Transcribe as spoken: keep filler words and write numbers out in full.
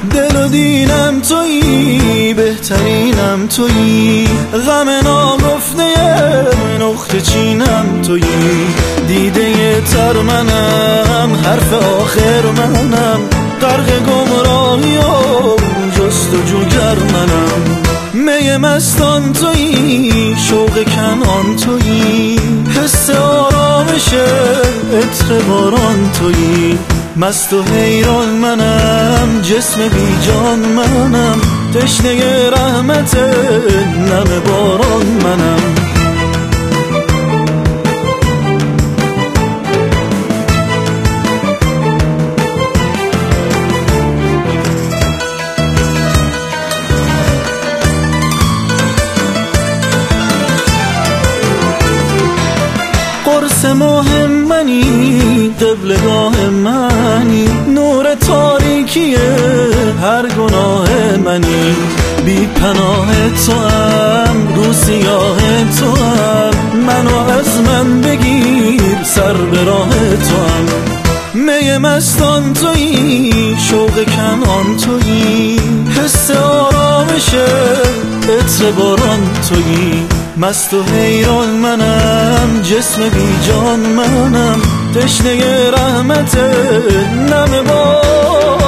دل و دینم تویی، بهترینم تویی، غم ناگفته نقطه چینم تویی، دیده تر منم، حرف آخر منم، غرق گمراهی و جستجوگر منم. می مستان تویی، شوق کنان تویی، حس آرامش عطر باران تویی، مست و حیران منم، جسم بی جان منم، تشنه رحمت نم باران منم. قرص ماه منی، قبلگاه منی، نور تاریکی هر گناه منی، بی پناه تو هم، رو سیاه تو هم، منو از من بگیر، سر به راه تو هم. می مستان تویی، شوق کنان تویی، حس آرامش عطر باران تویی، مست و حیران منم، جسم بی جان منم، تشنه رحمت نم باران